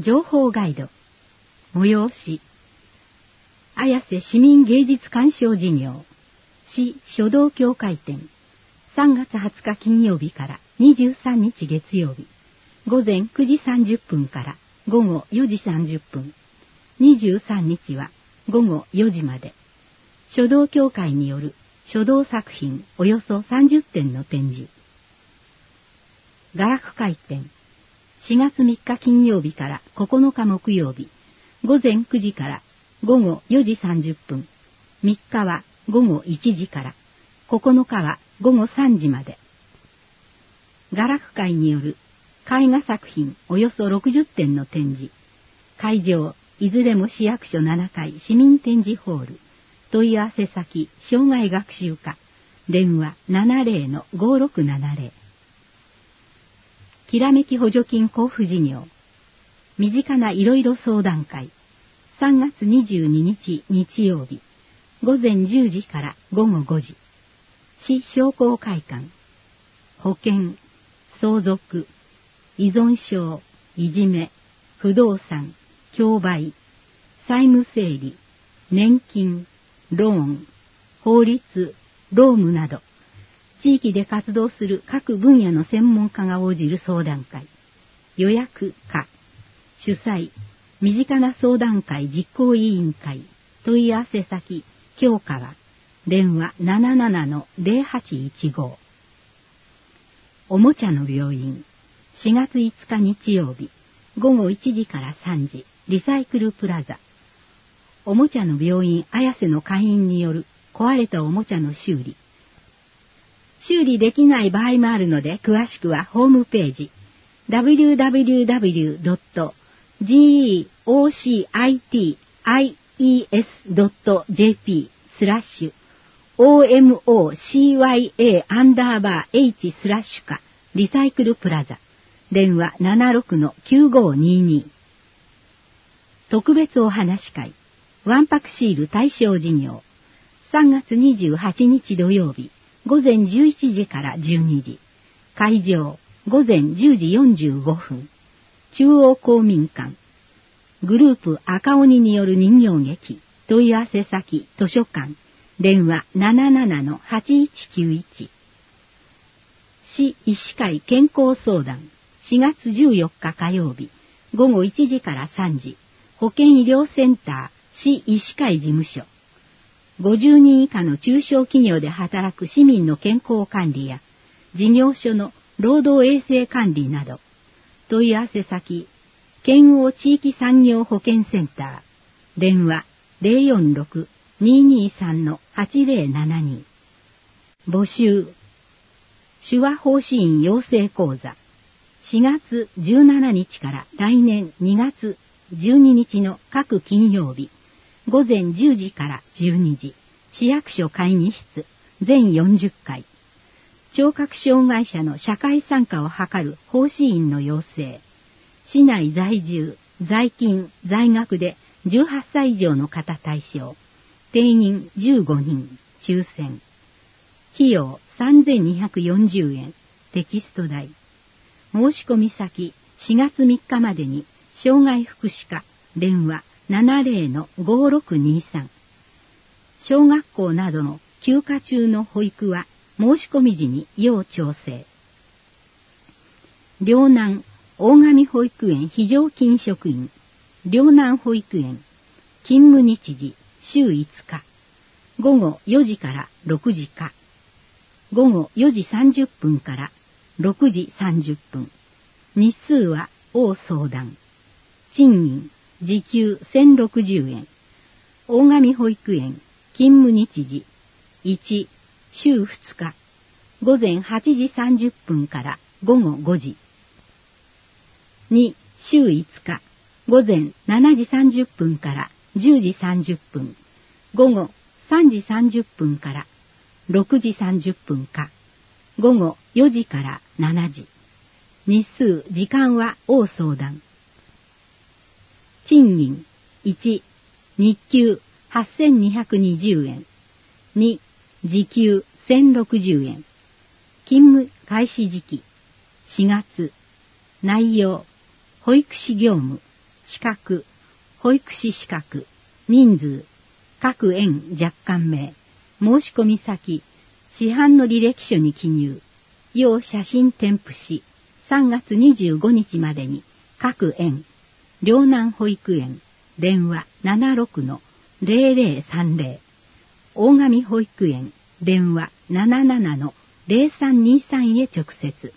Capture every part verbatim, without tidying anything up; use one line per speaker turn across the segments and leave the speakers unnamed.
情報ガイド。催し。綾瀬市民芸術鑑賞事業。市書道協会展。さんがつはつか金曜日からにじゅうさんにち月曜日。午前くじさんじゅっぷんから午後よじさんじゅっぷん。にじゅうさんにちは午後よじまで。書道協会による書道作品およそさんじゅってんの展示。雅楽会展。しがつみっか金曜日からここのか木曜日。午前くじから午後よじさんじゅっぷん。みっかは午後いちじから、ここのかは午後さんじまで。雅楽会による絵画作品およそろくじゅってんの展示。会場、いずれも市役所ななかい市民展示ホール。問い合わせ先、障害学習課。電話 ななぜろのごろくななぜろ。きらめき補助金交付事業。身近ないろいろ相談会。さんがつにじゅうににち日曜日。午前じゅうじから午後ごじ。市商工会館。保険、相続、依存症、いじめ、不動産、競売、債務整理、年金、ローン、法律、労務など、地域で活動する各分野の専門家が応じる相談会。予約可。主催、身近な相談会実行委員会。問い合わせ先、京川。電話 ななななのぜろはちいちご。おもちゃの病院。しがついつか日曜日。午後いちじからさんじ。リサイクルプラザ。おもちゃの病院綾瀬の会員による壊れたおもちゃの修理。修理できない場合もあるので、詳しくはホームページ ダブリューダブリューダブリュードットジーオーシーアイティーアイイーエスドットジェーピー スラッシュ オーエムオーシーワイエー アンダーバー H スラッシュかリサイクルプラザ。電話 ななろくのきゅうごにーにー。特別お話会。わんぱくシール対象事業。さんがつにじゅうはちにち土曜日。午前じゅういちじからじゅうにじ。会場、午前じゅうじよんじゅうごふん。中央公民館。グループ赤鬼による人形劇。問い合わせ先、図書館。電話 ななななのはちいちきゅういち。市医師会健康相談。しがつじゅうよっか火曜日。午後いちじからさんじ。保健医療センター、市医師会事務所。ごじゅうにん以下の中小企業で働く市民の健康管理や、事業所の労働衛生管理など、問い合わせ先、県央地域産業保健センター、電話 ゼロよんろくにーにーさんのはちぜろななに。募集、手話奉仕員養成講座、しがつじゅうしちにちから来年にがつじゅうににちの各金曜日、午前じゅうじからじゅうにじ、市役所会議室、全よんじゅっかい。聴覚障害者の社会参加を図る奉仕員の養成。市内在住、在勤、在学でじゅうはっさい以上の方対象。定員じゅうごにん、抽選。費用さんぜんにひゃくよんじゅうえん、テキスト代。申し込み先、しがつみっかまでに、障害福祉課、電話 ななぜろのごろくにーさん。小学校などの休暇中の保育は申し込み時に要調整。両南大神保育園非常勤職員、両南保育園、勤務日時週いつか、午後よじからろくじか、午後よじさんじゅっぷんからろくじさんじゅっぷん。日数は応相談。賃金時給せんろくじゅうえん。大神保育園勤務日時いち、週ふつか、午前はちじさんじゅっぷんから午後ごじ。に、週いつか、午前しちじさんじゅっぷんからじゅうじさんじゅっぷん、午後さんじさんじゅっぷんからろくじさんじゅっぷんか、午後よじからしちじ。日数、時間は応相談。賃金いち、日給はっせんにひゃくにじゅうえん。に、時給せんろくじゅうえん。勤務開始時期しがつ。内容、保育士業務、 資格、保育士資格、人数、各園若干名、申し込み先、市販の履歴書に記入、要写真添付し、さんがつにじゅうごにちまでに各園、両南保育園、電話 ななろくのゼロゼロさんゼロ、大上保育園、電話 ななななのゼロさんにさん へ直接。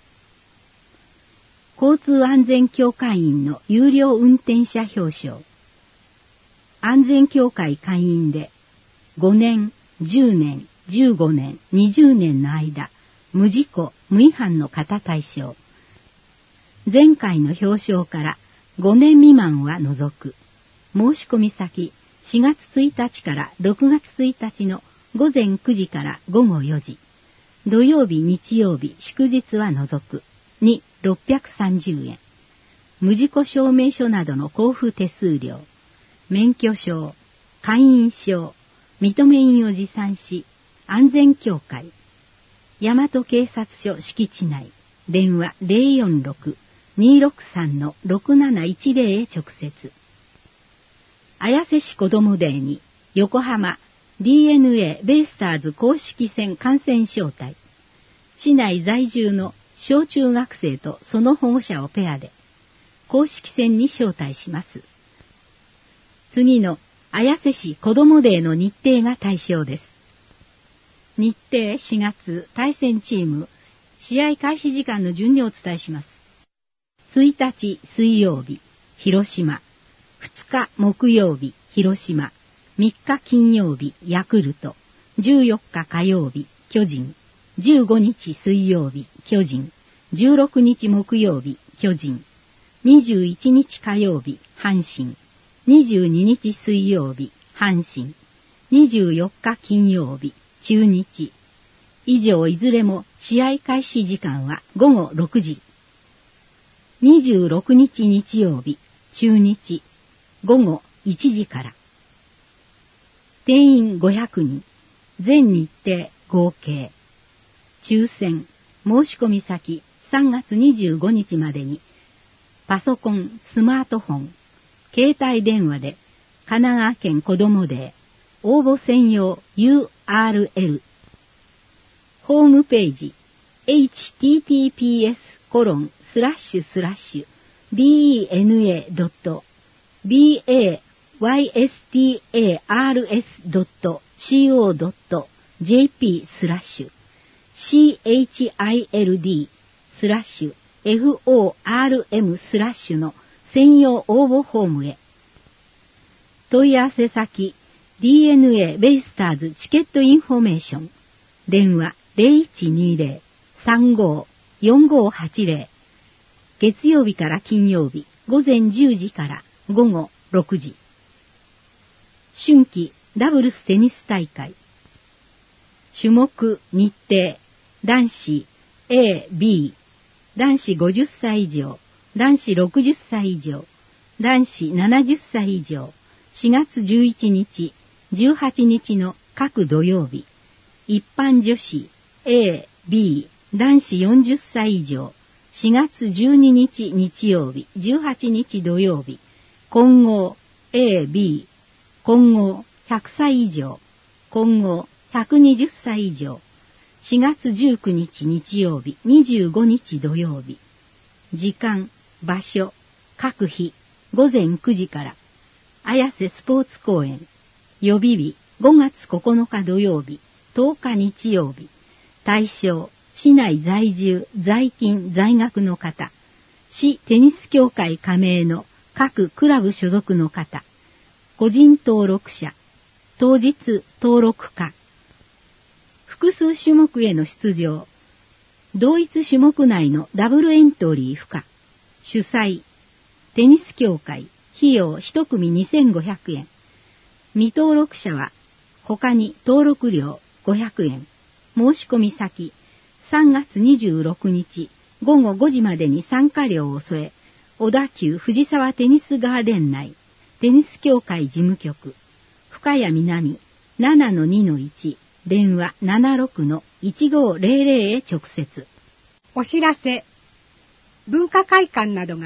交通安全協会員の有料運転者表彰。安全協会会員でごねん、じゅうねん、じゅうごねん、にじゅうねんの間、無事故、無違反の方対象。前回の表彰からごねん未満は除く。申し込み先、しがつついたちからろくがつついたちのごぜんくじからごごよじ。土曜日、日曜日、祝日は除く。に、ろっぴゃくさんじゅうえん。無事故証明書などの交付手数料。免許証、会員証、認め印を持参し、安全協会。大和警察署敷地内。電話 ゼロよんろく にーろくさんのろくなないちゼロ へ直接。綾瀬市子どもデーに横浜 ディーエヌエー ベイスターズ公式戦観戦招待。市内在住の小中学生とその保護者をペアで公式戦に招待します。次の綾瀬市子どもデーの日程が対象です。日程しがつ対戦チーム試合開始時間の順にお伝えします。ついたち水曜日、広島。ふつか木曜日、広島。みっか金曜日、ヤクルト。じゅうよっか火曜日、巨人。じゅうごにち水曜日、巨人。じゅうろくにち木曜日、巨人。にじゅういちにち火曜日、阪神。にじゅうににち水曜日、阪神。にじゅうよっか金曜日、中日。以上いずれも試合開始時間はごごろくじ。にじゅうろくにち日曜日、中日。ごごいちじから。定員ごひゃくにん。全日程合計。抽選、申し込み先さんがつにじゅうごにちまでに、パソコン、スマートフォン、携帯電話で、神奈川県子どもデー、応募専用 ユーアールエル。ホームページ、エイチティーティーピーエスコロンスラッシュスラッシュ ディーエヌエードットビーエーワイエスティーエーアールエスドットシーオードットジェーピースラッシュ シーエイチアイエルディー スラッシュ エフオーアールエム スラッシュの専用応募フォームへ。問い合わせ先 ディーエヌエー ベイスターズチケットインフォメーション。電話 ゼロいちにゼロ さんご よんごはちゼロ。月曜日から金曜日午前じゅうじからごごろくじ。春季ダブルステニス大会。種目日程男子 エー、ビー、男子ごじゅっさい以上、男子ろくじゅっさい以上、男子ななじゅっさい以上、しがつじゅういちにち、じゅうはちにちの各土曜日。一般女子 エー、ビー、男子よんじゅっさい以上、しがつじゅうににち日曜日、じゅうはちにち土曜日。混合 エー、ビー、混合ひゃくさい以上、混合ひゃくにじゅっさい以上、しがつじゅうくにち日曜日、にじゅうごにち土曜日。時間、場所、各日、ごぜんくじから、綾瀬スポーツ公園。予備日、ごがつここのか土曜日、とおか日曜日。対象、市内在住、在勤、在学の方。市テニス協会加盟の各クラブ所属の方。個人登録者。当日登録可。複数種目への出場。同一種目内のダブルエントリー不可。主催。テニス協会。費用一組にせんごひゃくえん。未登録者は他に登録料ごひゃくえん。申し込み先。さんがつにじゅうろくにちごごごじまでに参加料を添え、小田急藤沢テニスガーデン内、テニス協会事務局、深谷南 ななのにのいち、電話 ななろくのいちごゼロゼロ へ直接。
お知らせ。文化会館などが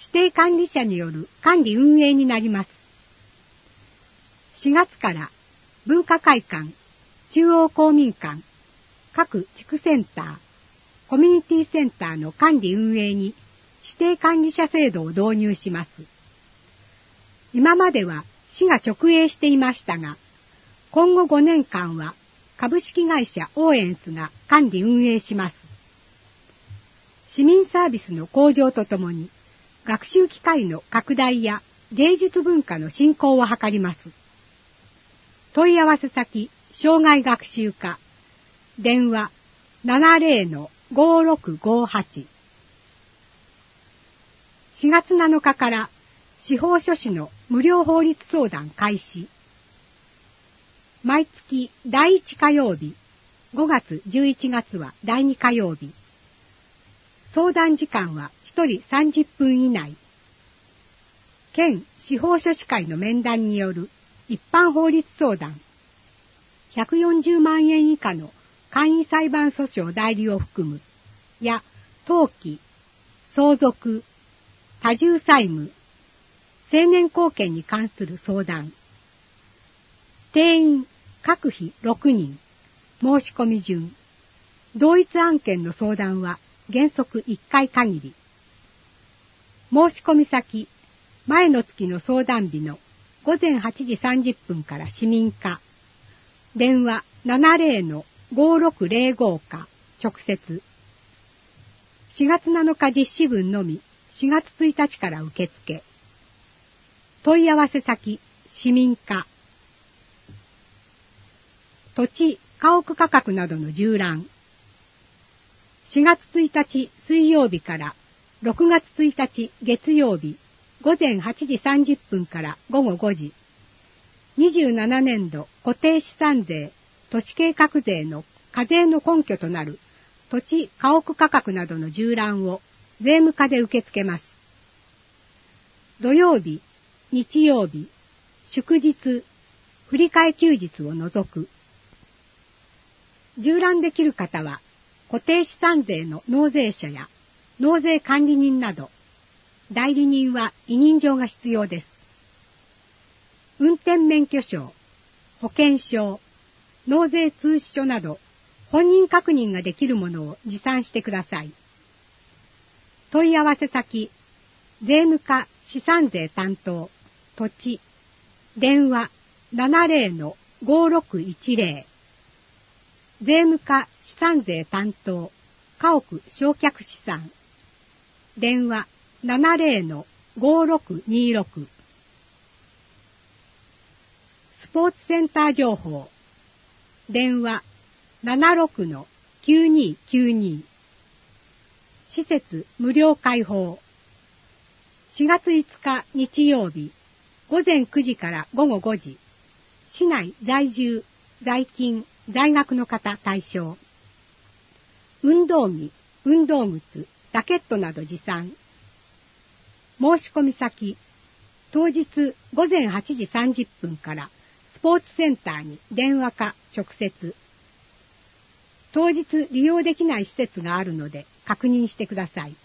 指定管理者による管理運営になります。しがつから文化会館、中央公民館、各地区センター、コミュニティセンターの管理運営に指定管理者制度を導入します。今までは市が直営していましたが、今後ごねんかんは株式会社オーエンスが管理運営します。市民サービスの向上とともに、学習機会の拡大や芸術文化の振興を図ります。問い合わせ先、障害学習課、電話 ななぜろのごろくごはち。しがつなのかから司法書士の無料法律相談開始。毎月だいいち火曜日、ごがつじゅういちがつはだいに火曜日。相談時間はひとりさんじゅっぷん以内。県司法書士会の面談による一般法律相談。ひゃくよんじゅうまんえん以下の簡易裁判訴訟代理を含む、や登記、相続、多重債務、成年後見に関する相談。定員各費ろくにん、申し込み順。同一案件の相談は原則いっかい限り。申し込み先、前の月の相談日のごぜんはちじさんじゅっぷんから市民課。電話 ななぜろのごろくぜろご か直接。しがつなのか実施分のみしがつついたちから受付。問い合わせ先、市民課。土地、家屋価格などの縦覧。しがつついたち水曜日からろくがつついたち月曜日ごぜんはちじさんじゅっぷんからごごごじ。にじゅうななねんど固定資産税、都市計画税の課税の根拠となる土地、家屋価格などの縦覧を税務課で受け付けます。土曜日、日曜日、祝日、振り替え休日を除く。縦覧できる方は、固定資産税の納税者や納税管理人など、代理人は委任状が必要です。運転免許証、保険証、納税通知書など、本人確認ができるものを持参してください。問い合わせ先、税務課資産税担当、土地、電話 ななぜろのごろくいちぜろ。税務課資産税担当、家屋償却資産、電話 ななぜろのごろくにろく。スポーツセンター情報、電話 ななろくのきゅうにきゅうに。施設無料開放。しがついつか日曜日、ごぜんくじからごごごじ。市内在住、在勤、在学の方対象。運動着、運動靴、ラケットなど持参。申し込み先、当日ごぜんはちじさんじゅっぷんからスポーツセンターに電話か直接。当日利用できない施設があるので確認してください。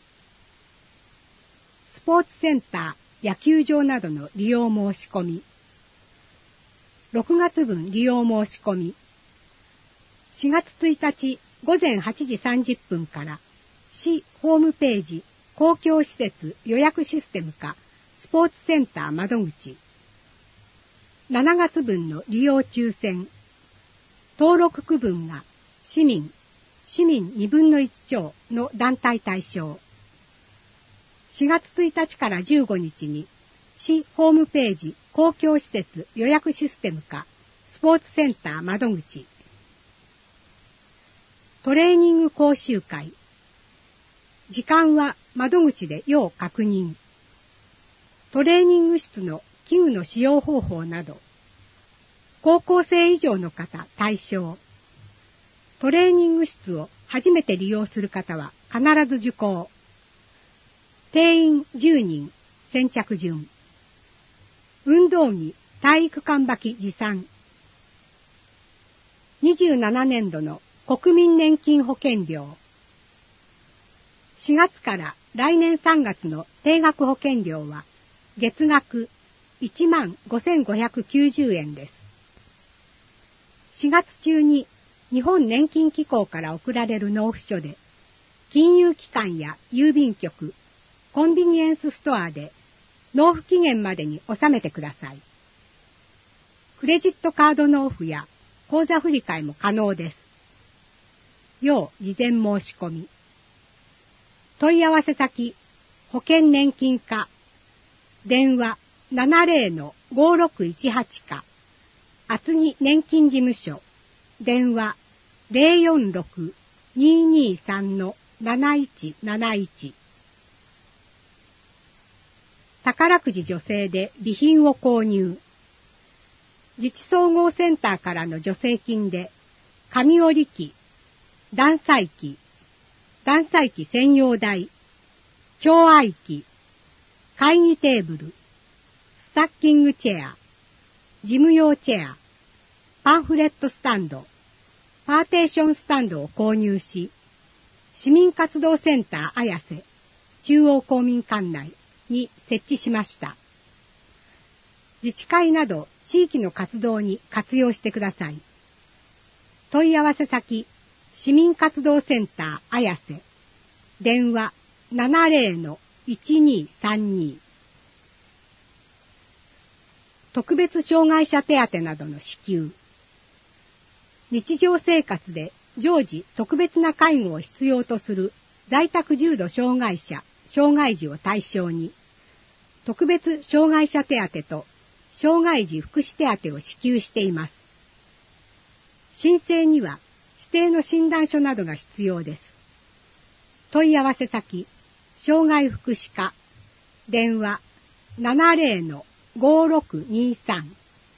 スポーツセンター、野球場などの利用申し込み。ろくがつぶん利用申し込み。しがつついたちごぜんはちじさんじゅっぷんから市ホームページ公共施設予約システムかスポーツセンター窓口。しちがつぶんの利用抽選。登録区分が市民、市民にぶんのいち超の団体対象。しがつついたちからじゅうごにちに市ホームページ公共施設予約システムかスポーツセンター窓口。トレーニング講習会。時間は窓口で要確認。トレーニング室の器具の使用方法など。高校生以上の方対象。トレーニング室を初めて利用する方は必ず受講。定員じゅうにん、先着順。運動着、体育館履き持参。にじゅうななねんどの国民年金保険料。しがつから来年さんがつの定額保険料は月額いちまんごせんごひゃくきゅうじゅうえんです。しがつ中に日本年金機構から送られる納付書で、金融機関や郵便局、コンビニエンスストアで納付期限までに納めてください。クレジットカード納付や口座振替も可能です。要事前申し込み。問い合わせ先、保険年金課、電話 ななぜろのごろくいちはち か、厚木年金事務所、電話 ゼロよんろく にーにーさん のなないちなないち。宝くじ助成で備品を購入。自治総合センターからの助成金で、紙織り機、断裁機、断裁機専用台、調合機、会議テーブル、スタッキングチェア、事務用チェア、パンフレットスタンド、パーテーションスタンドを購入し、市民活動センター綾瀬中央公民館内に設置しました。自治会など地域の活動に活用してください。問い合わせ先、市民活動センター綾瀬、電話 ななぜろのいちにーさんに。特別障害者手当などの支給。日常生活で常時特別な介護を必要とする在宅重度障害者、障害児を対象に、特別障害者手当と障害児福祉手当を支給しています。申請には指定の診断書などが必要です。問い合わせ先、障害福祉課、電話 ななぜろのごろくにーさん。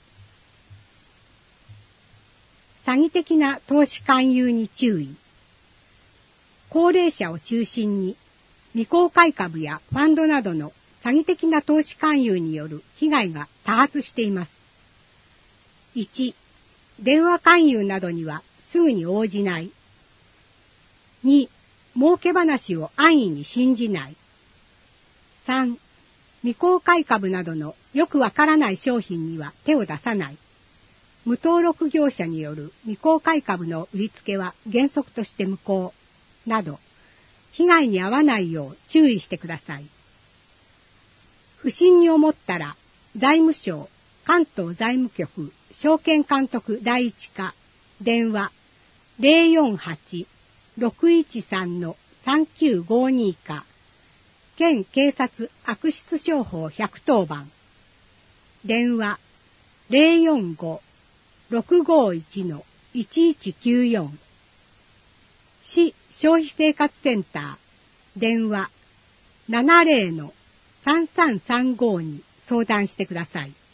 詐欺的な投資勧誘に注意。高齢者を中心に未公開株やファンドなどの詐欺的な投資勧誘による被害が多発しています。いち. 電話勧誘などにはすぐに応じない。に. 儲け話を安易に信じない。さん. 未公開株などのよくわからない商品には手を出さない。無登録業者による未公開株の売りつけは原則として無効など、被害に遭わないよう注意してください。不審に思ったら、財務省関東財務局証券監督第一課電話 ゼロよんはち ろくいちさん のさんきゅうごに か、県警察悪質商法ひゃくとおばん電話 ゼロよんご ろくごいち のいちいちきゅうよん。市消費生活センター電話 ななぜろのさんさんさんご に相談してください。